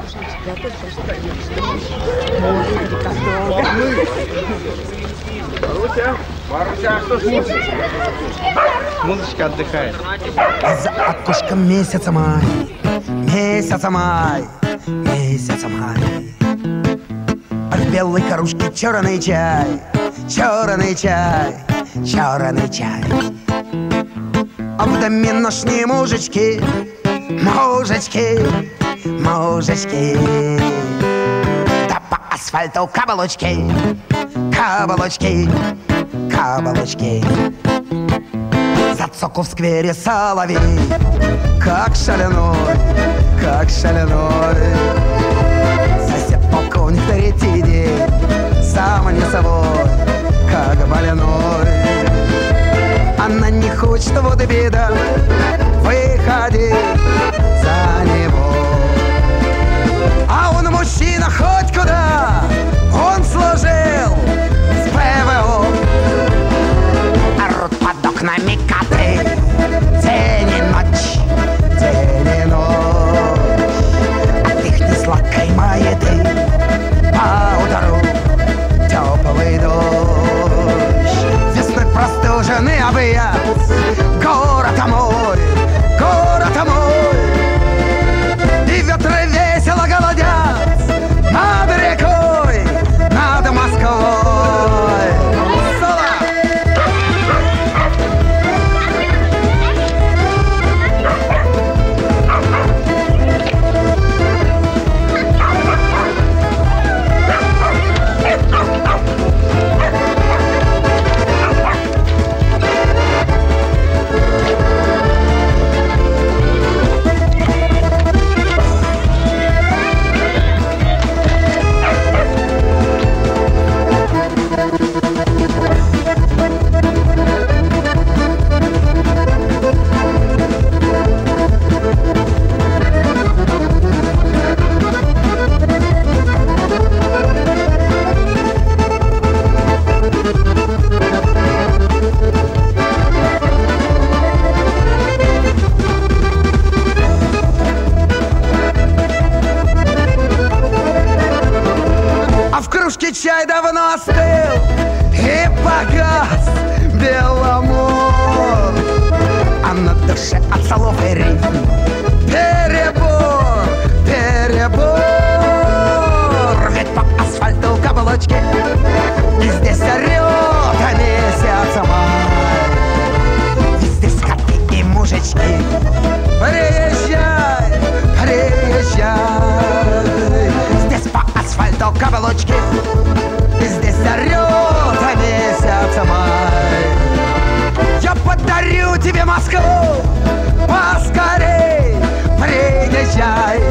Маруся, что слушаешь? Музычка отдыхает. За окошком месяца май, месяца май, месяца май. А в белой кружке черный чай, черный чай, черный чай. А в доме ношни мужички, мужички, мужички. Да по асфальту каблучки, каблучки, каблучки. Зацокал в сквере соловей, как шаленой, как шаленой. Сосед полковник третий день, сам не собой, как больной. Она не хочет вот и беда, выходи за него. А он мужчина хоть куда, он служил в ПВО. Орут под окнами коты, день и ночь, день и ночь. От их несладкой маяты поутру теплый дождь. Весной простуженный объят, город мой, город мой. И ветры весело голодят над рекой, над Москвой. Чай давно остыл и погас беломор, а на душе от слов и рифм перебор, перебор. Ведь по асфальту каблучки, и здесь орёт месяц май. Везде скоты и мужички, приезжай, приезжай. Здесь по асфальту каблучки, и здесь орёт месяц май. Я подарю тебе Москву, поскорей приезжай.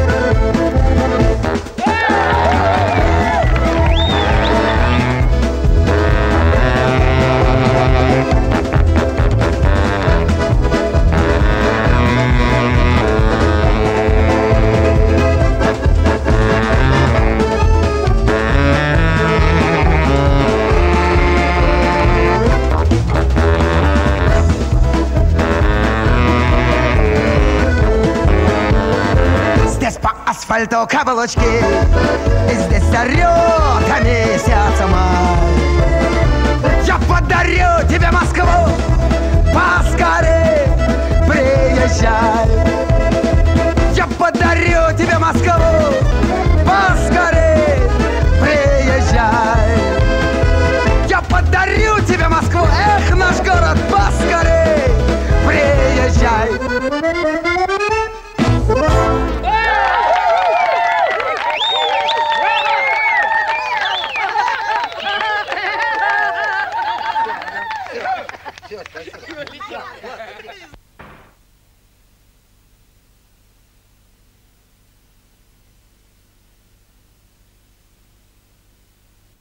Асфальту каблучки, и здесь орёт месяц май. Я подарю тебе Москву, поскорей приезжай. Я подарю тебе Москву, поскорей приезжай. Я подарю тебе Москву, эх, наш город, поскорей приезжай. Все, спасибо.